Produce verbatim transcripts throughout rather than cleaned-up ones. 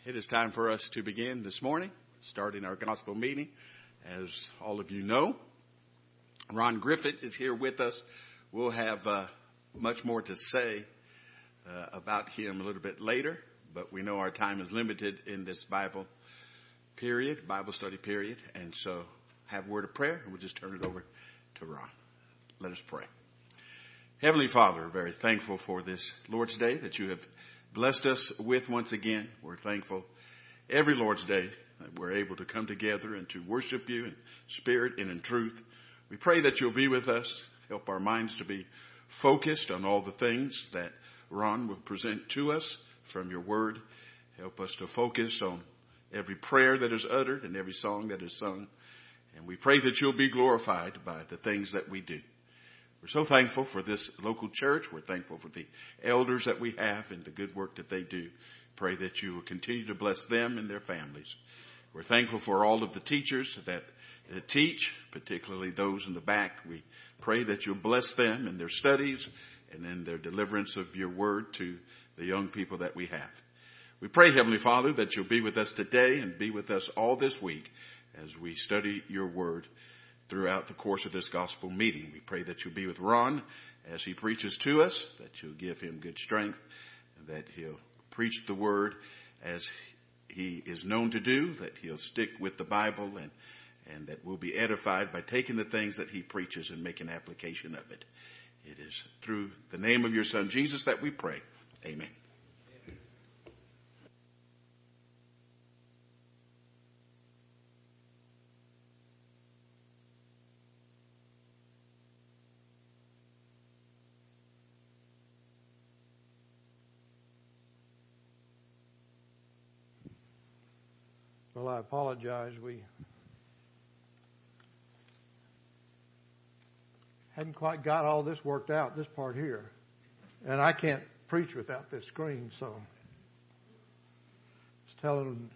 It is time for us to begin this morning, starting our gospel meeting. As all of you know, Ron Griffith is here with us. We'll have uh, much more to say uh, about him a little bit later, but we know our time is limited in this Bible period, Bible study period, and so have a word of prayer, and we'll just turn it over to Ron. Let us pray. Heavenly Father, we're very thankful for this Lord's Day that you have blessed us with once again. We're thankful every Lord's Day that we're able to come together and to worship you in spirit and in truth. We pray that you'll be with us, help our minds to be focused on all the things that Ron will present to us from your word. Help us to focus on every prayer that is uttered and every song that is sung. And we pray that you'll be glorified by the things that we do. We're so thankful for this local church. We're thankful for the elders that we have and the good work that they do. Pray that you will continue to bless them and their families. We're thankful for all of the teachers that, that teach, particularly those in the back. We pray that you'll bless them in their studies and in their deliverance of your word to the young people that we have. We pray, Heavenly Father, that you'll be with us today and be with us all this week as we study your word throughout the course of this gospel meeting. We pray that you'll be with Ron as he preaches to us, that you'll give him good strength, and that he'll preach the word as he is known to do, that he'll stick with the Bible, and, and that we'll be edified by taking the things that he preaches and making application of it. It is through the name of your Son, Jesus, that we pray. Amen. Well, I apologize. We hadn't quite got all this worked out, this part here. And I can't preach without this screen, so I was telling them,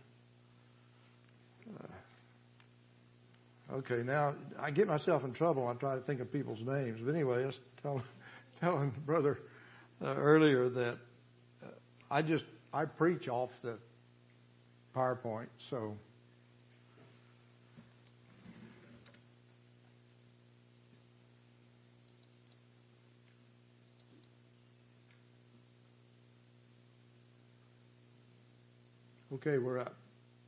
uh, okay, now I get myself in trouble. I try to think of people's names. But anyway, I was telling, telling Brother uh, earlier that uh, I just, I preach off the PowerPoint, so okay, we're up.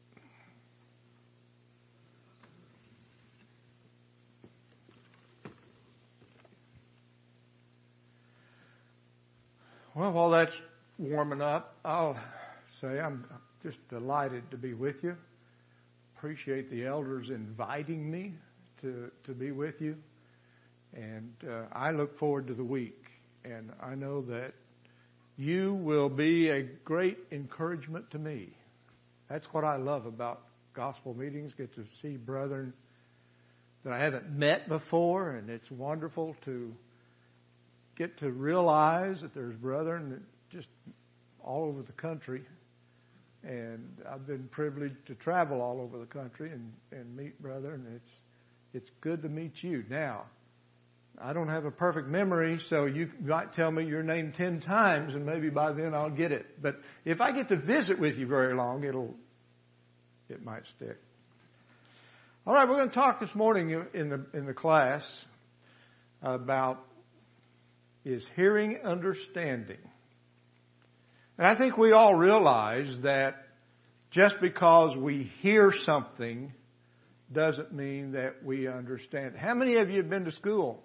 Well, while that's warming up, I'll say I'm just delighted to be with you. Appreciate the elders inviting me to, to be with you. And uh, I look forward to the week. And I know that you will be a great encouragement to me. That's what I love about gospel meetings, get to see brethren that I haven't met before. And it's wonderful to get to realize that there's brethren that just all over the country. And I've been privileged to travel all over the country and, and meet brethren. It's it's good to meet you. Now, I don't have a perfect memory, so you might tell me your name ten times, and maybe by then I'll get it. But if I get to visit with you very long, it'll it might stick. All right, we're going to talk this morning in the in the class about is hearing understanding. And I think we all realize that just because we hear something doesn't mean that we understand. How many of you have been to school?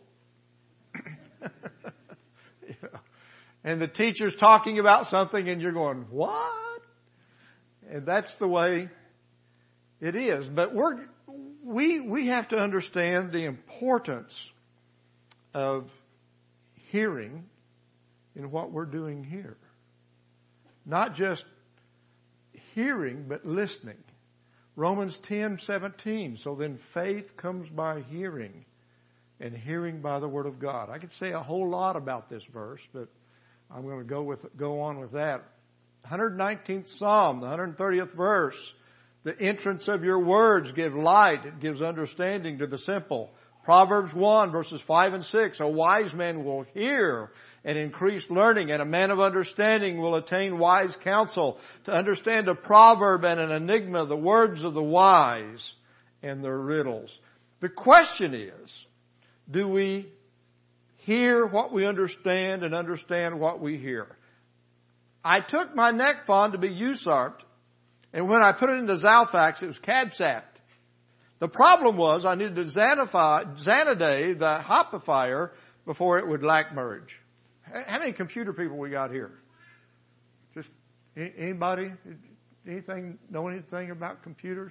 You know, and the teacher's talking about something and you're going, what? And that's the way it is. But we're, we, we have to understand the importance of hearing in what we're doing here. Not just hearing, but listening. Romans ten seventeen. So then faith comes by hearing, and hearing by the word of God. I could say a whole lot about this verse, but I'm going to go with go on with that. one hundred nineteenth Psalm, the one hundred thirtieth verse. The entrance of your words give light. It gives understanding to the simple. Proverbs one verses five and six, a wise man will hear and increase learning, and a man of understanding will attain wise counsel. To understand a proverb and an enigma, the words of the wise and their riddles. The question is, do we hear what we understand and understand what we hear? I took my neck phone to be U S A R T, and when I put it into Zalfax, it was CabSat. The problem was I needed to Xanify, Xaniday, the hopifier, before it would lack merge. How many computer people we got here? Just anybody? Anything? Know anything about computers?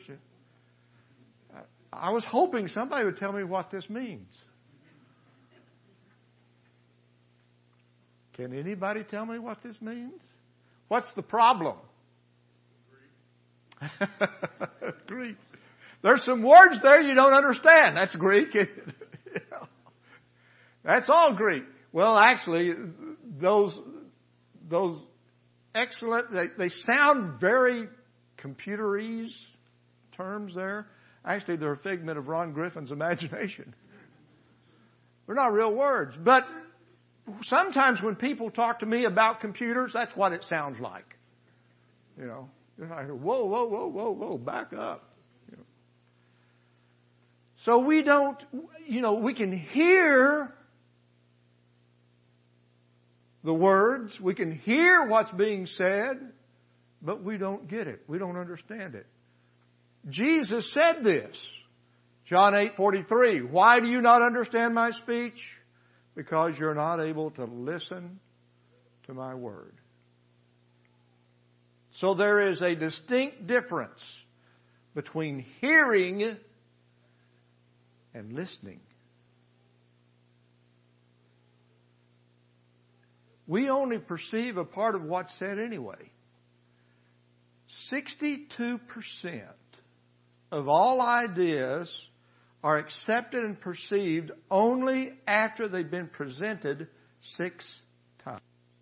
I was hoping somebody would tell me what this means. Can anybody tell me what this means? What's the problem? Greek. There's some words there you don't understand. That's Greek. That's all Greek. Well, actually, those, those excellent, they, they sound very computerese terms there. Actually, they're a figment of Ron Griffin's imagination. They're not real words. But sometimes when people talk to me about computers, that's what it sounds like. You know, they're like, whoa, whoa, whoa, whoa, whoa, back up. You know. So we don't, you know, we can hear the words, we can hear what's being said, but we don't get it. We don't understand it. Jesus said this, John eight forty-three, why do you not understand my speech? Because you're not able to listen to my word. So there is a distinct difference between hearing and listening. We only perceive a part of what's said anyway. sixty-two percent of all ideas are accepted and perceived only after they've been presented six times.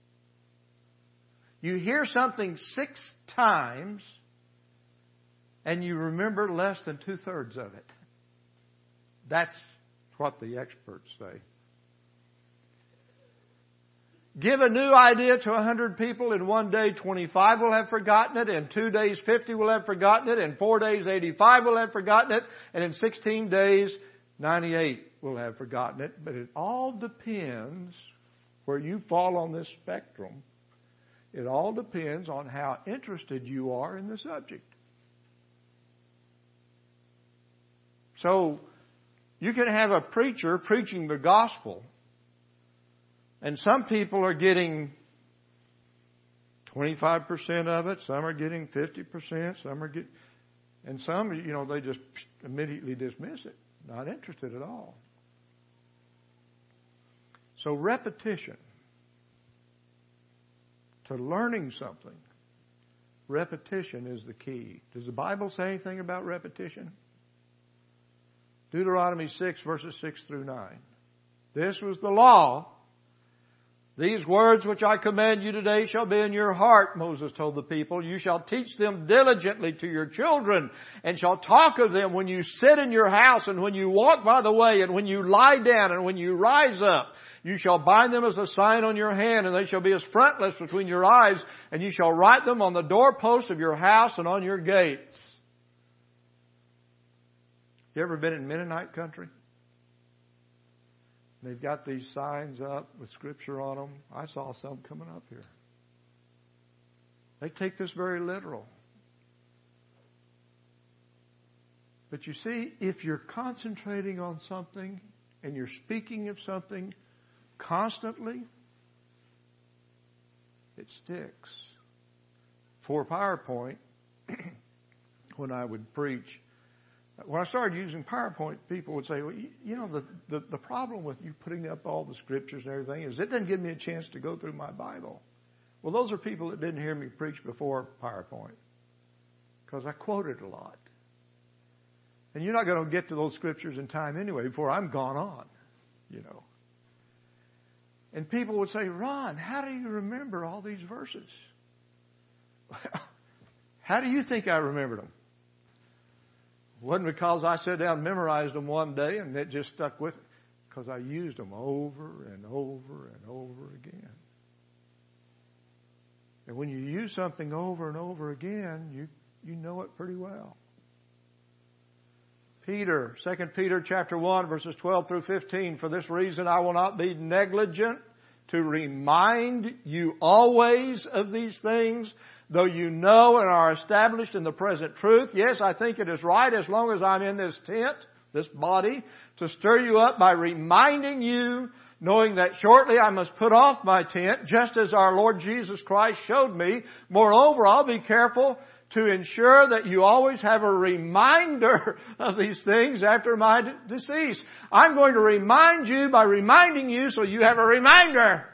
You hear something six times and you remember less than two-thirds of it. That's what the experts say. Give a new idea to a hundred people. In one day, twenty-five will have forgotten it. In two days, fifty will have forgotten it. In four days, eighty-five will have forgotten it. And in sixteen days, ninety-eight will have forgotten it. But it all depends where you fall on this spectrum. It all depends on how interested you are in the subject. So, you can have a preacher preaching the gospel, and some people are getting twenty-five percent of it. Some are getting fifty percent. Some are getting, and some, you know, they just immediately dismiss it. Not interested at all. So repetition. To learning something, repetition is the key. Does the Bible say anything about repetition? Deuteronomy six verses six through nine. This was the law. These words which I command you today shall be in your heart, Moses told the people. You shall teach them diligently to your children, and shall talk of them when you sit in your house, and when you walk by the way, and when you lie down, and when you rise up. You shall bind them as a sign on your hand, and they shall be as frontlets between your eyes, and you shall write them on the doorpost of your house and on your gates. You ever been in Mennonite country? They've got these signs up with scripture on them. I saw some coming up here. They take this very literal. But you see, if you're concentrating on something and you're speaking of something constantly, it sticks. For PowerPoint, when I would preach, when I started using PowerPoint, people would say, well, you, you know, the, the, the problem with you putting up all the scriptures and everything is it doesn't give me a chance to go through my Bible. Well, those are people that didn't hear me preach before PowerPoint, because I quoted a lot. And you're not going to get to those scriptures in time anyway before I'm gone on, you know. And people would say, Ron, how do you remember all these verses? How do you think I remembered them? It wasn't because I sat down and memorized them one day and it just stuck with me. Because I used them over and over and over again. And when you use something over and over again, you, you know it pretty well. Peter, Second Peter chapter one, verses twelve through fifteen. For this reason I will not be negligent to remind you always of these things, though you know and are established in the present truth. Yes, I think it is right as long as I'm in this tent, this body, to stir you up by reminding you, knowing that shortly I must put off my tent, just as our Lord Jesus Christ showed me. Moreover, I'll be careful to ensure that you always have a reminder of these things after my decease. I'm going to remind you by reminding you so you have a reminder.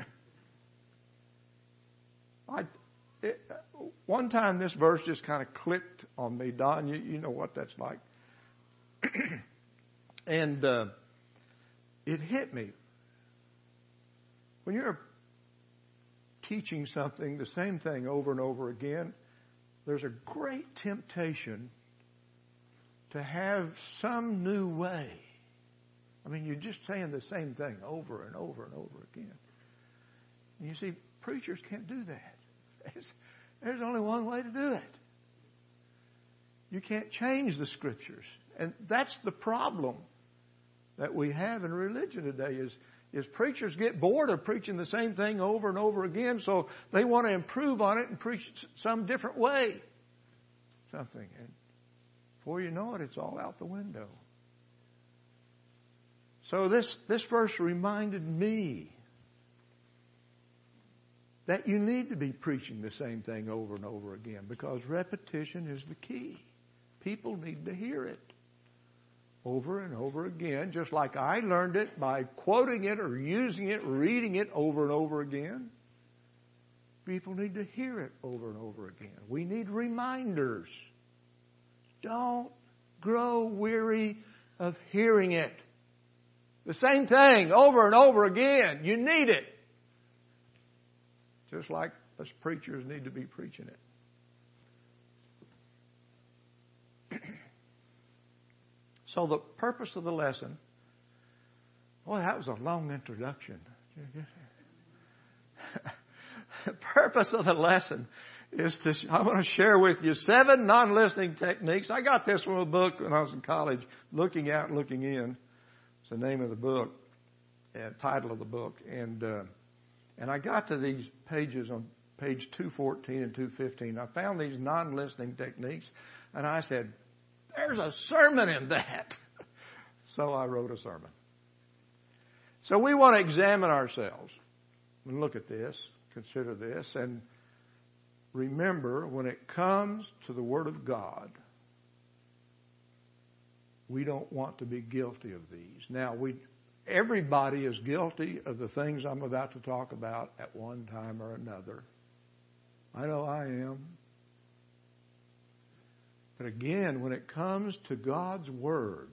I, it, one time this verse just kind of clicked on me, Don. You, you know what that's like. And uh, it hit me. When you're teaching something, the same thing over and over again, there's a great temptation to have some new way. I mean, you're just saying the same thing over and over and over again. And you see, preachers can't do that. There's, there's only one way to do it. You can't change the Scriptures. And that's the problem that we have in religion today is, is preachers get bored of preaching the same thing over and over again, so they want to improve on it and preach some different way. Something. And before you know it, it's all out the window. So this, this verse reminded me that you need to be preaching the same thing over and over again because repetition is the key. People need to hear it over and over again, just like I learned it by quoting it or using it, reading it over and over again. People need to hear it over and over again. We need reminders. Don't grow weary of hearing it. The same thing over and over again. You need it. Just like us preachers need to be preaching it. So the purpose of the lesson, boy, that was a long introduction. The purpose of the lesson is to, I want to share with you seven non-listening techniques. I got this from a book when I was in college, Looking Out, Looking In. It's the name of the book, and title of the book. And, uh, and I got to these pages on page two fourteen and two fifteen. I found these non-listening techniques, and I said, there's a sermon in that. So I wrote a sermon. So we want to examine ourselves and look at this, consider this, and remember when it comes to the Word of God, we don't want to be guilty of these. Now, we, everybody is guilty of the things I'm about to talk about at one time or another. I know I am. But again, when it comes to God's Word,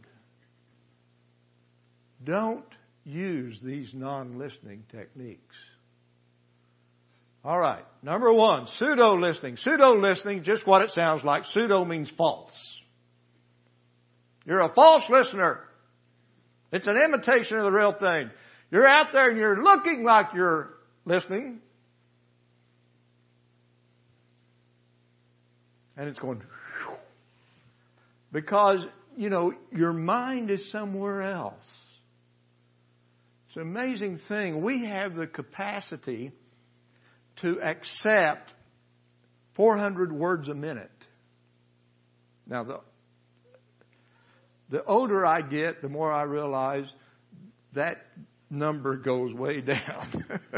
don't use these non-listening techniques. All right. Number one, pseudo-listening. Pseudo-listening, just what it sounds like. Pseudo means false. You're a false listener. It's an imitation of the real thing. You're out there and you're looking like you're listening. And it's going... Because, you know, your mind is somewhere else. It's an amazing thing. We have the capacity to accept four hundred words a minute. Now, the, the older I get, the more I realize that number goes way down.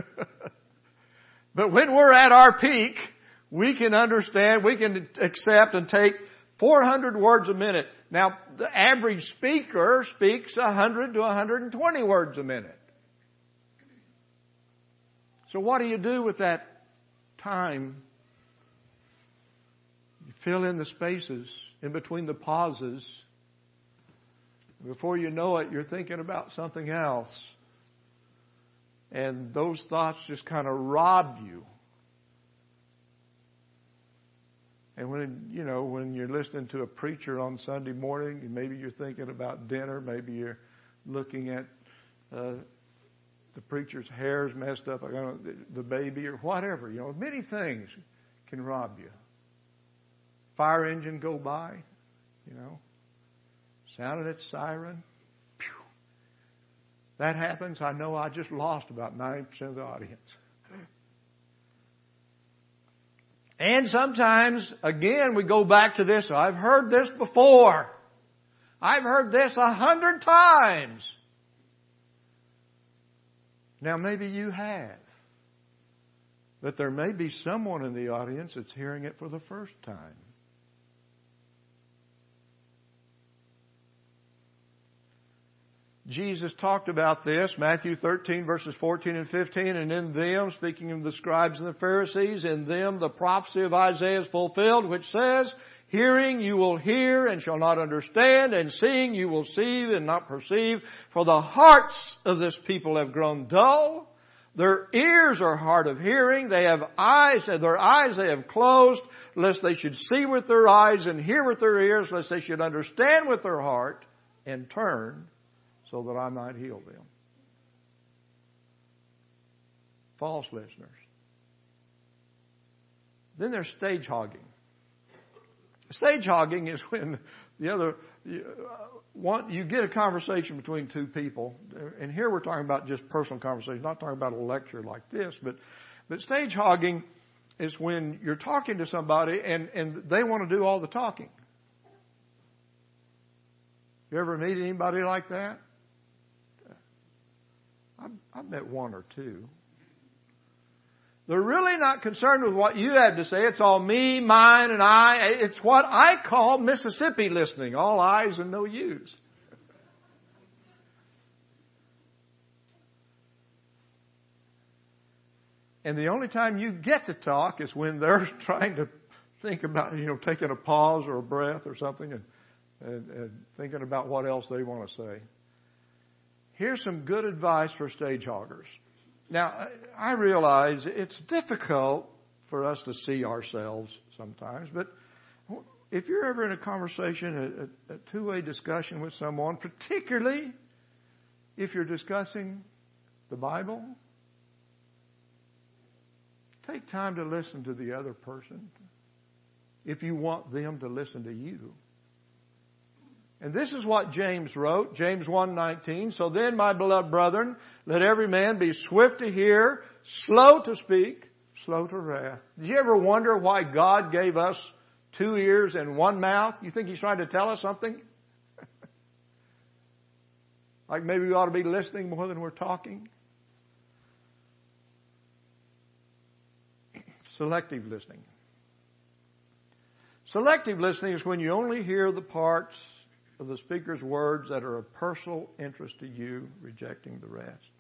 But when we're at our peak, we can understand, we can accept and take four hundred words a minute. Now, the average speaker speaks one hundred to one hundred twenty words a minute. So what do you do with that time? You fill in the spaces in between the pauses. Before you know it, you're thinking about something else. And those thoughts just kind of rob you. And when, you know, when you're listening to a preacher on Sunday morning, and maybe you're thinking about dinner, maybe you're looking at uh, the preacher's hair's messed up, I don't know, the, the baby or whatever, you know, many things can rob you. Fire engine go by, you know, sounding its siren. Phew. That happens, I know I just lost about ninety percent of the audience. And sometimes, again, we go back to this. I've heard this before. I've heard this a hundred times. Now, maybe you have. But there may be someone in the audience that's hearing it for the first time. Jesus talked about this, Matthew thirteen verses fourteen and fifteen, and in them, speaking of the scribes and the Pharisees, in them the prophecy of Isaiah is fulfilled, which says, hearing you will hear and shall not understand, and seeing you will see and not perceive, for the hearts of this people have grown dull. Their ears are hard of hearing. They have eyes, their eyes they have closed, lest they should see with their eyes and hear with their ears, lest they should understand with their heart and turn, so that I might heal them. False listeners. Then there's stage hogging. Stage hogging is when the other, you, uh, one, you get a conversation between two people, and here we're talking about just personal conversation, not talking about a lecture like this, but, but stage hogging is when you're talking to somebody and, and they want to do all the talking. You ever meet anybody like that? I've, I've met one or two. They're really not concerned with what you have to say. It's all me, mine, and I. It's what I call Mississippi listening. All eyes and no U's. And the only time you get to talk is when they're trying to think about, you know, taking a pause or a breath or something and, and, and thinking about what else they want to say. Here's some good advice for stage hoggers. Now, I realize it's difficult for us to see ourselves sometimes, but if you're ever in a conversation, a, a two-way discussion with someone, particularly if you're discussing the Bible, take time to listen to the other person if you want them to listen to you. And this is what James wrote, James one nineteen. So then, my beloved brethren, let every man be swift to hear, slow to speak, slow to wrath. Did you ever wonder why God gave us two ears and one mouth? You think He's trying to tell us something? Like maybe we ought to be listening more than we're talking? Selective listening. Selective listening is when you only hear the parts of the speaker's words that are of personal interest to you, rejecting the rest.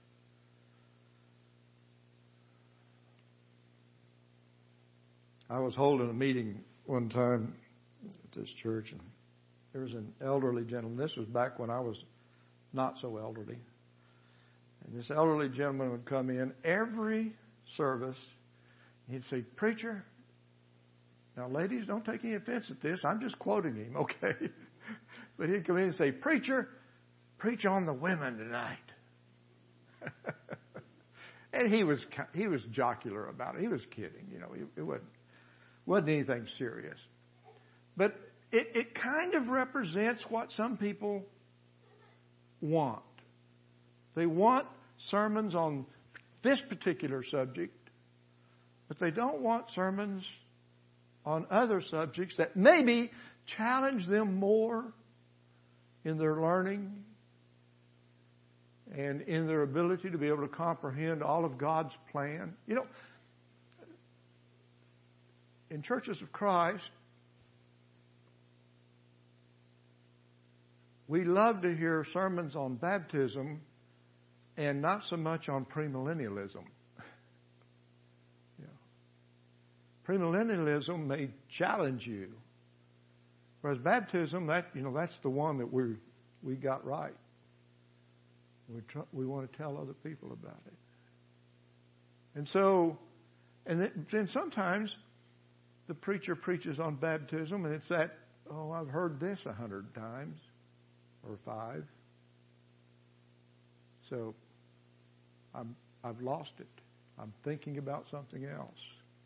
I was holding a meeting one time at this church, and there was an elderly gentleman. This was back when I was not so elderly. And this elderly gentleman would come in every service. He'd say, "Preacher, now ladies, don't take any offense at this. I'm just quoting him, okay?" But he'd come in and say, "Preacher, preach on the women tonight." And he was he was jocular about it. He was kidding, you know. It wasn't wasn't anything serious. But it, it kind of represents what some people want. They want sermons on this particular subject, but they don't want sermons on other subjects that maybe challenge them more in their learning and in their ability to be able to comprehend all of God's plan. You know, in churches of Christ, we love to hear sermons on baptism and not so much on premillennialism. Yeah. Premillennialism may challenge you. Whereas baptism, that you know, that's the one that we we got right. We try, we want to tell other people about it. And so, and then, then sometimes the preacher preaches on baptism, and it's that, oh, I've heard this a hundred times or five. So I'm, I've lost it. I'm thinking about something else.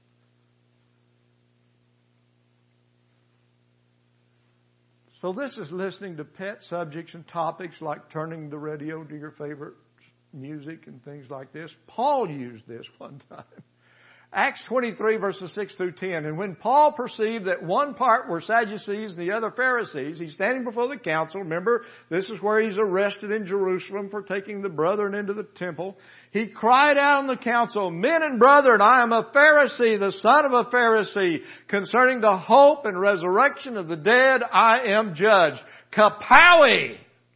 So this is listening to pet subjects and topics like turning the radio to your favorite music and things like this. Paul used this one time. Acts twenty-three verses six through ten. And when Paul perceived that one part were Sadducees and the other Pharisees, he's standing before the council. Remember, this is where he's arrested in Jerusalem for taking the brethren into the temple. He cried out in the council, "Men and brethren, I am a Pharisee, the son of a Pharisee. Concerning the hope and resurrection of the dead, I am judged." Kapowie!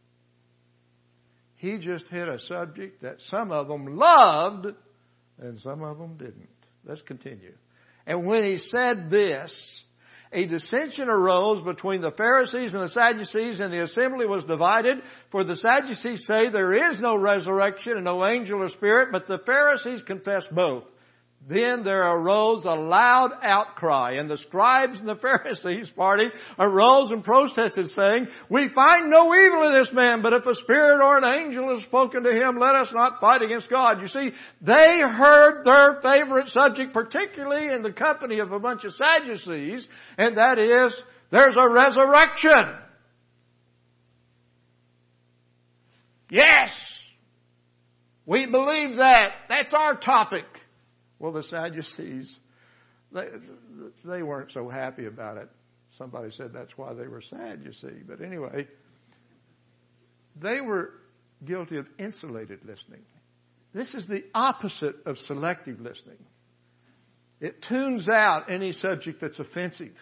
He just hit a subject that some of them loved and some of them didn't. Let's continue. And when he said this, a dissension arose between the Pharisees and the Sadducees, and the assembly was divided. For the Sadducees say there is no resurrection and no angel or spirit, but the Pharisees confess both. Then there arose a loud outcry, and the scribes and the Pharisees party arose and protested, saying, "We find no evil in this man, but if a spirit or an angel has spoken to him, let us not fight against God." You see, they heard their favorite subject, particularly in the company of a bunch of Sadducees, and that is, there's a resurrection. Yes! We believe that. That's our topic. Well, the Sadducees, they, they weren't so happy about it. Somebody said that's why they were sad, you see. But anyway, they were guilty of insulated listening. This is the opposite of selective listening. It tunes out any subject that's offensive.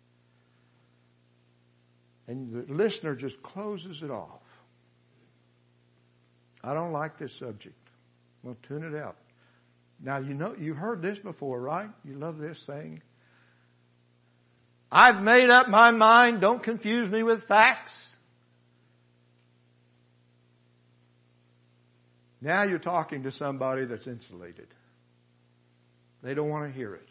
And the listener just closes it off. I don't like this subject. Well, tune it out. Now, you know, you've heard this before, right? You love this saying. I've made up my mind. Don't confuse me with facts. Now you're talking to somebody that's insulated. They don't want to hear it.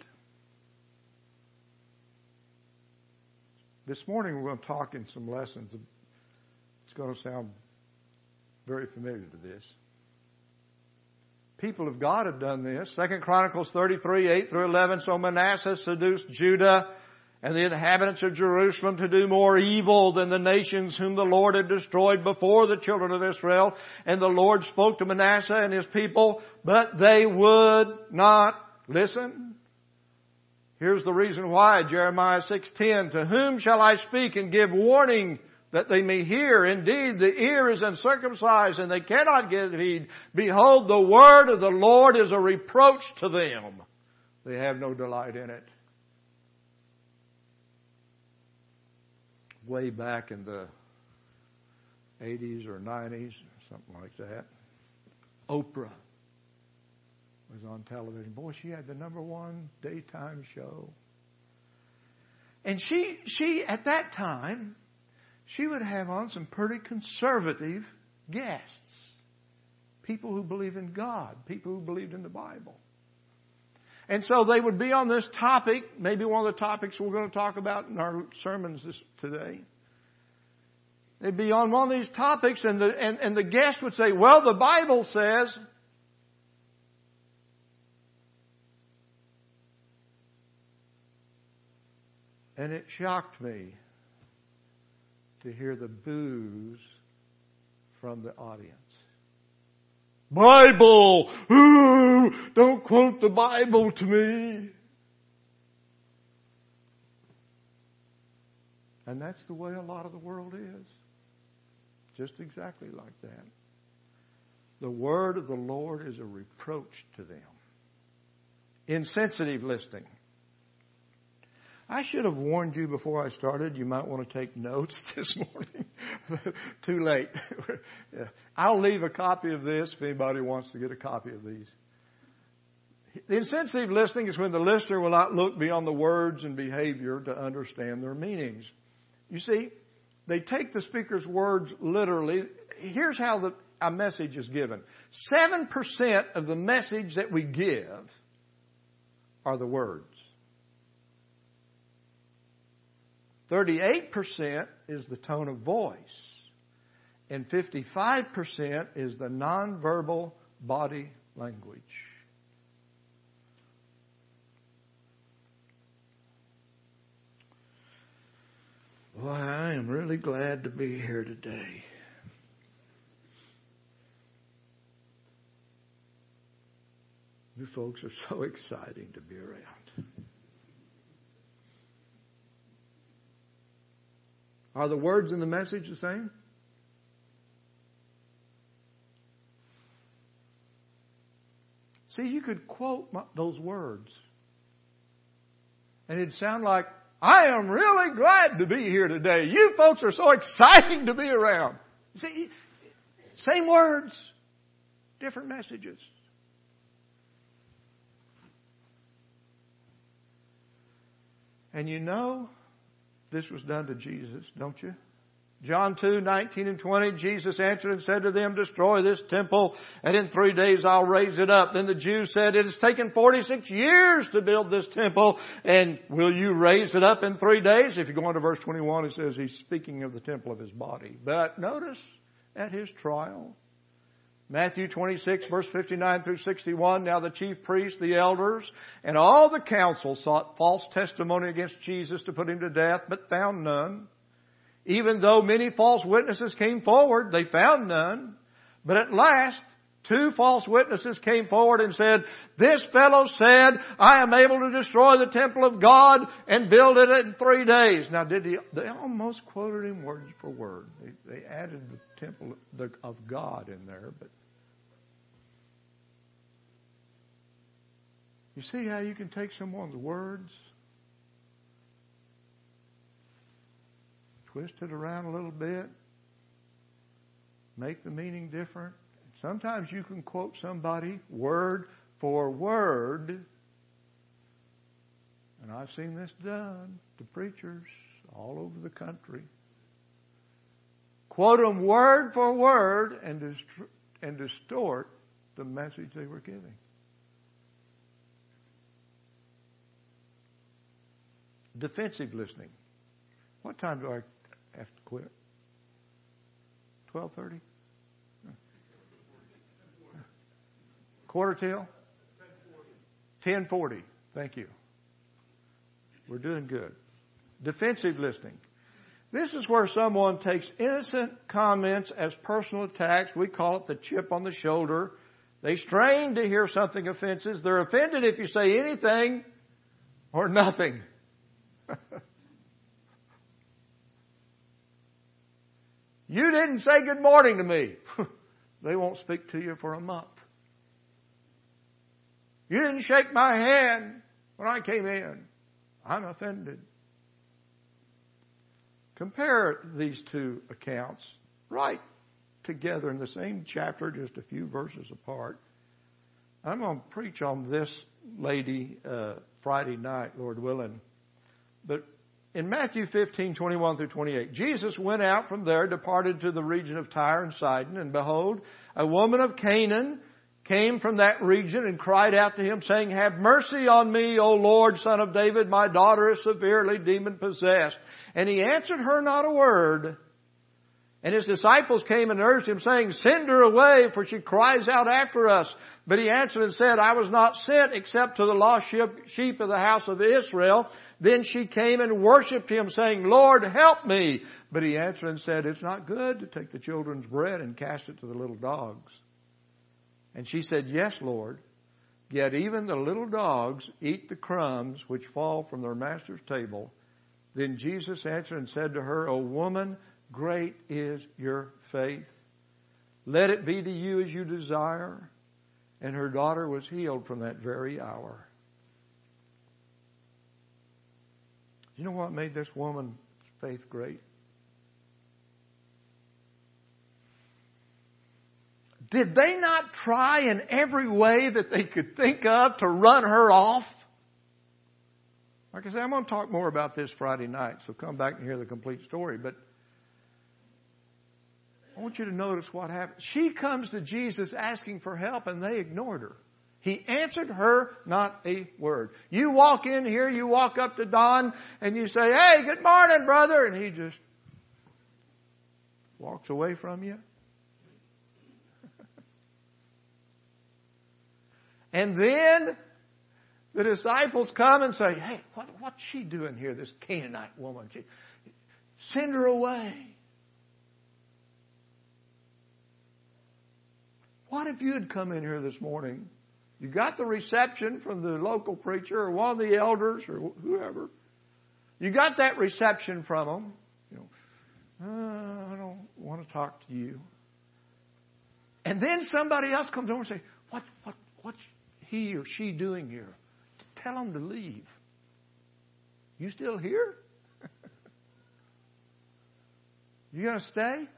This morning we're going to talk in some lessons. It's going to sound very familiar to this. People of God have done this. Second Chronicles thirty-three, eight through eleven. So Manasseh seduced Judah and the inhabitants of Jerusalem to do more evil than the nations whom the Lord had destroyed before the children of Israel. And the Lord spoke to Manasseh and his people, but they would not listen. Here's the reason why. Jeremiah six ten. To whom shall I speak and give warning that they may hear? Indeed, the ear is uncircumcised, and they cannot give heed. Behold, the word of the Lord is a reproach to them. They have no delight in it. Way back in the eighties or nineties, something like that, Oprah was on television. Boy, she had the number one daytime show. And she, she at that time, she would have on some pretty conservative guests. People who believe in God. People who believed in the Bible. And so they would be on this topic, maybe one of the topics we're going to talk about in our sermons this, today. They'd be on one of these topics, and the, and, and the guest would say, well, the Bible says. And it shocked me to hear the boos from the audience. Bible! Ooh, don't quote the Bible to me. And that's the way a lot of the world is. Just exactly like that. The word of the Lord is a reproach to them. Insensitive listening. I should have warned you before I started. You might want to take notes this morning. Too late. I'll leave a copy of this if anybody wants to get a copy of these. The insensitive listening is when the listener will not look beyond the words and behavior to understand their meanings. You see, they take the speaker's words literally. Here's how the, a message is given. Seven percent of the message that we give are the words. thirty-eight percent is the tone of voice. And fifty-five percent is the nonverbal body language. Well, I am really glad to be here today. You folks are so exciting to be around. Are the words in the message the same? See, you could quote my, those words, and it'd sound like, I am really glad to be here today. You folks are so exciting to be around. See, same words, different messages. And you know, this was done to Jesus, don't you? John two, nineteen and twenty, Jesus answered and said to them, destroy this temple, and in three days I'll raise it up. Then the Jews said, it has taken forty-six years to build this temple, and will you raise it up in three days? If you go on to verse twenty-one, it says he's speaking of the temple of his body. But notice at his trial, Matthew twenty-six, verse fifty-nine through sixty-one, now the chief priests, the elders, and all the council sought false testimony against Jesus to put him to death, but found none. Even though many false witnesses came forward, they found none. But at last, two false witnesses came forward and said, this fellow said, I am able to destroy the temple of God and build it in three days. Now, did he, they almost quoted him word for word. They, they added the temple of God in there, but you see how you can take someone's words, twist it around a little bit, make the meaning different. Sometimes you can quote somebody word for word. And I've seen this done to preachers all over the country. Quote them word for word and, dist- and distort the message they were giving. Defensive listening. What time do I have to quit? twelve thirty? Quarter till? ten forty. Thank you. We're doing good. Defensive listening. This is where someone takes innocent comments as personal attacks. We call it the chip on the shoulder. They strain to hear something offensive. They're offended if you say anything or nothing. You didn't say good morning to me. They won't speak to you for a month. You didn't shake my hand when I came in. I'm offended. Compare these two accounts right together in the same chapter, just a few verses apart. I'm going to preach on this lady uh, Friday night, Lord willing. But in Matthew fifteen, twenty-one through twenty-eight, Jesus went out from there, departed to the region of Tyre and Sidon, and behold, a woman of Canaan came from that region and cried out to him, saying, have mercy on me, O Lord, Son of David, my daughter is severely demon-possessed. And he answered her not a word. And his disciples came and urged him, saying, send her away, for she cries out after us. But he answered and said, I was not sent except to the lost sheep of the house of Israel. Then she came and worshipped him, saying, Lord, help me. But he answered and said, it's not good to take the children's bread and cast it to the little dogs. And she said, yes, Lord. Yet even the little dogs eat the crumbs which fall from their master's table. Then Jesus answered and said to her, O woman, great is your faith. Let it be to you as you desire. And her daughter was healed from that very hour. You know what made this woman's faith great? Did they not try in every way that they could think of to run her off? Like I said, I'm going to talk more about this Friday night, so come back and hear the complete story. But I want you to notice what happened. She comes to Jesus asking for help, and they ignored her. He answered her not a word. You walk in here, you walk up to Don, and you say, hey, good morning, brother. And he just walks away from you. And then the disciples come and say, hey, what, what's she doing here, this Canaanite woman? She, send her away. What if you had come in here this morning? You got the reception from the local preacher or one of the elders or whoever. You got that reception from them. You know, uh, I don't want to talk to you. And then somebody else comes over and says, what, what, what's he or she doing here? Tell them to leave. You still here? You going to stay?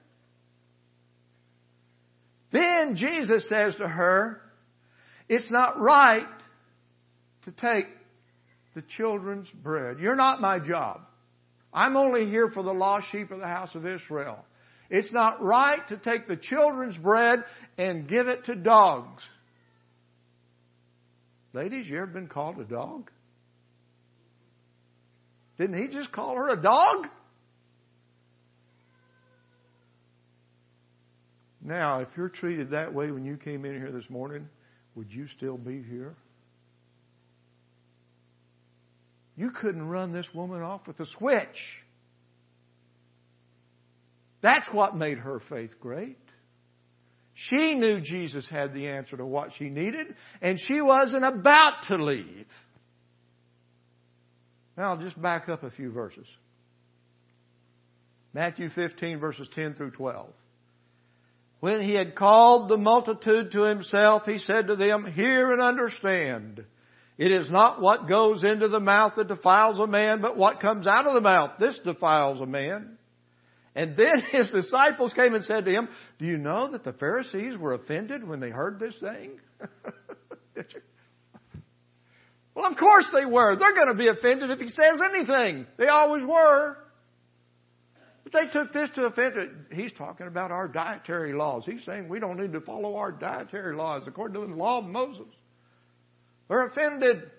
Then Jesus says to her, it's not right to take the children's bread. You're not my job. I'm only here for the lost sheep of the house of Israel. It's not right to take the children's bread and give it to dogs. Ladies, you ever been called a dog? Didn't he just call her a dog? Now, if you're treated that way when you came in here this morning, would you still be here? You couldn't run this woman off with a switch. That's what made her faith great. She knew Jesus had the answer to what she needed, and she wasn't about to leave. Now, I'll just back up a few verses. Matthew fifteen, verses ten through twelve. When he had called the multitude to himself, he said to them, hear and understand. It is not what goes into the mouth that defiles a man, but what comes out of the mouth. This defiles a man. And then his disciples came and said to him, do you know that the Pharisees were offended when they heard this thing? Well, of course they were. They're going to be offended if he says anything. They always were. But they took this to offend. He's talking about our dietary laws. He's saying we don't need to follow our dietary laws according to the law of Moses. They're offended.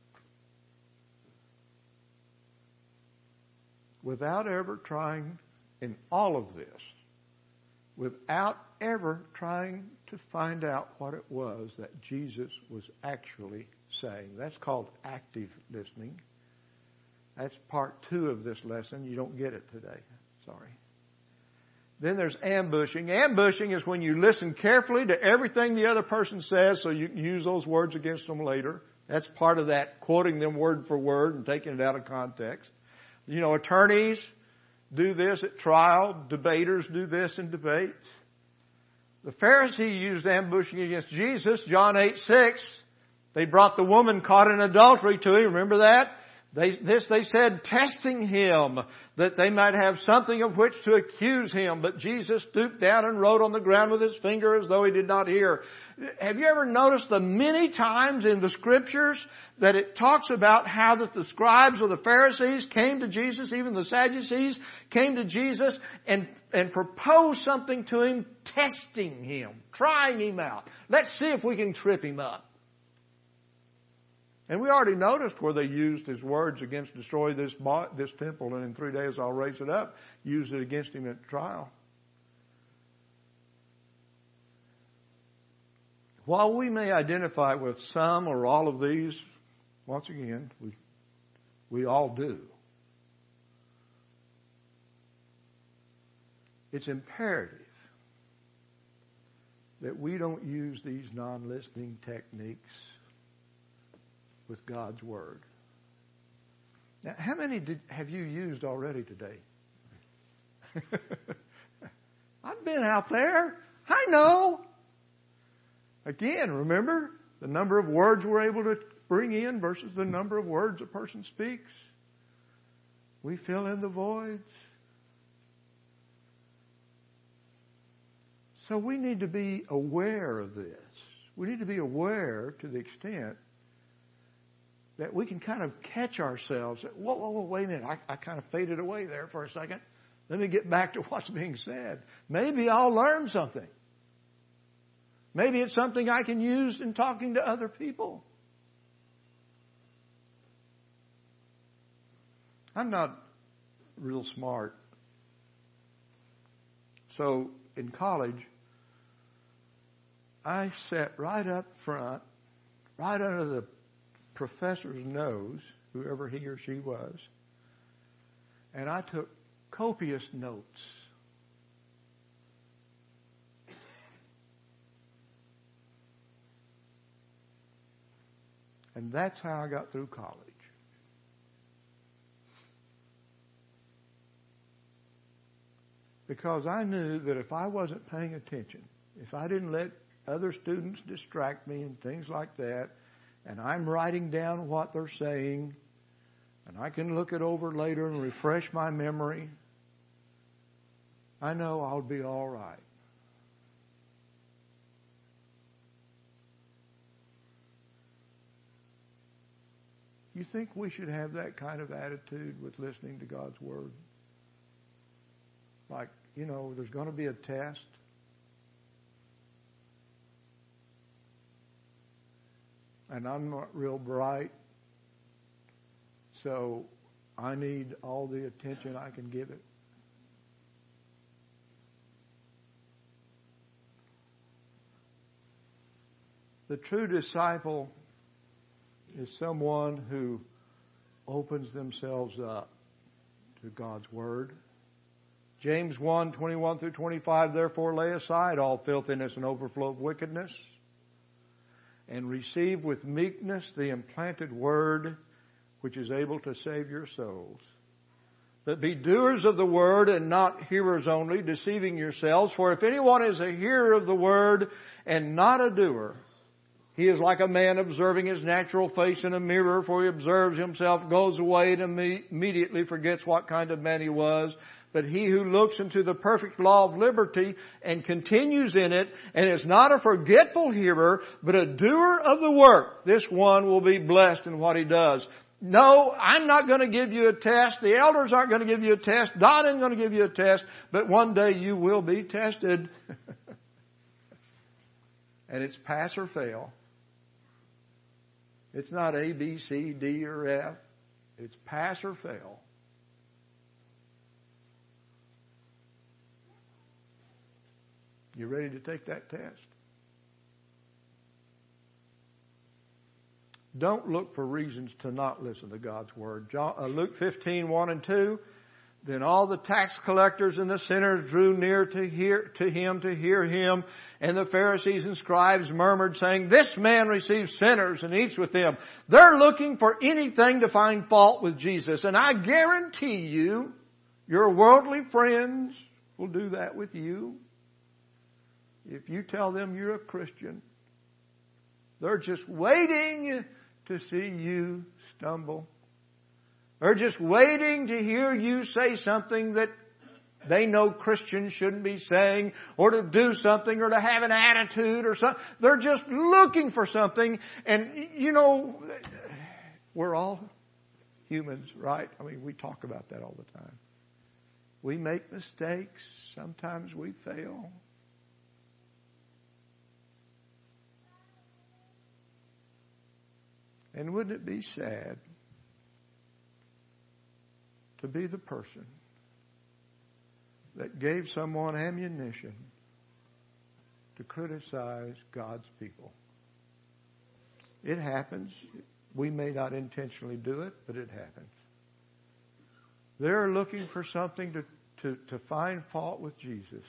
Without ever trying in all of this, without ever trying to find out what it was that Jesus was actually saying. That's called active listening. That's part two of this lesson. You don't get it today. Sorry. Then there's ambushing. Ambushing is when you listen carefully to everything the other person says so you can use those words against them later. That's part of that, quoting them word for word and taking it out of context. You know, attorneys do this at trial. Debaters do this in debates. The Pharisees used ambushing against Jesus. John eight six. They brought the woman caught in adultery to him. Remember that? They, this they said, testing him, that they might have something of which to accuse him. But Jesus stooped down and wrote on the ground with his finger as though he did not hear. Have you ever noticed the many times in the scriptures that it talks about how that the scribes or the Pharisees came to Jesus, even the Sadducees came to Jesus and, and proposed something to him, testing him, trying him out. Let's see if we can trip him up. And we already noticed where they used his words against destroy this this temple and in three days I'll raise it up. Used it against him at trial. While we may identify with some or all of these, once again, we, we all do. It's imperative that we don't use these non-listening techniques with God's Word. Now, how many did, have you used already today? I've been out there. I know. Again, remember the number of words we're able to bring in versus the number of words a person speaks. We fill in the voids. So we need to be aware of this. We need to be aware to the extent that we can kind of catch ourselves. Whoa, whoa, whoa, wait a minute. I, I kind of faded away there for a second. Let me get back to what's being said. Maybe I'll learn something. Maybe it's something I can use in talking to other people. I'm not real smart. So in college, I sat right up front, right under the professor's nose, whoever he or she was, and I took copious notes. And that's how I got through college. Because I knew that if I wasn't paying attention, if I didn't let other students distract me and things like that, and I'm writing down what they're saying, and I can look it over later and refresh my memory, I know I'll be all right. You think we should have that kind of attitude with listening to God's Word? Like, you know, there's going to be a test. And I'm not real bright. So I need all the attention I can give it. The true disciple is someone who opens themselves up to God's Word. James one, twenty-one through twenty-five, therefore lay aside all filthiness and overflow of wickedness, and receive with meekness the implanted Word, which is able to save your souls. But be doers of the Word and not hearers only, deceiving yourselves. For if anyone is a hearer of the Word and not a doer, he is like a man observing his natural face in a mirror, for he observes himself, goes away, and immediately forgets what kind of man he was. But he who looks into the perfect law of liberty and continues in it, and is not a forgetful hearer, but a doer of the work, this one will be blessed in what he does. No, I'm not going to give you a test. The elders aren't going to give you a test. Don isn't going to give you a test. But one day you will be tested. And it's pass or fail. It's not A, B, C, D, or F. It's pass or fail. You ready to take that test? Don't look for reasons to not listen to God's Word. John, uh, Luke fifteen, one and two. Then all the tax collectors and the sinners drew near to hear, to him to hear him. And the Pharisees and scribes murmured, saying, this man receives sinners and eats with them. They're looking for anything to find fault with Jesus. And I guarantee you, your worldly friends will do that with you. If you tell them you're a Christian, they're just waiting to see you stumble. They're just waiting to hear you say something that they know Christians shouldn't be saying, or to do something, or to have an attitude or something. They're just looking for something. And, you know, we're all humans, right? I mean, we talk about that all the time. We make mistakes. Sometimes we fail. And wouldn't it be sad to be the person that gave someone ammunition to criticize God's people? It happens. We may not intentionally do it, but it happens. They're looking for something to, to, to find fault with Jesus.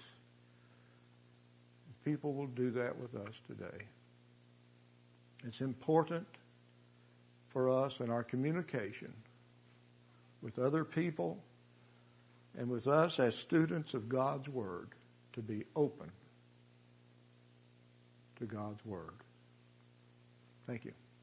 People will do that with us today. It's important for us in our communication with other people and with us as students of God's Word to be open to God's Word. Thank you.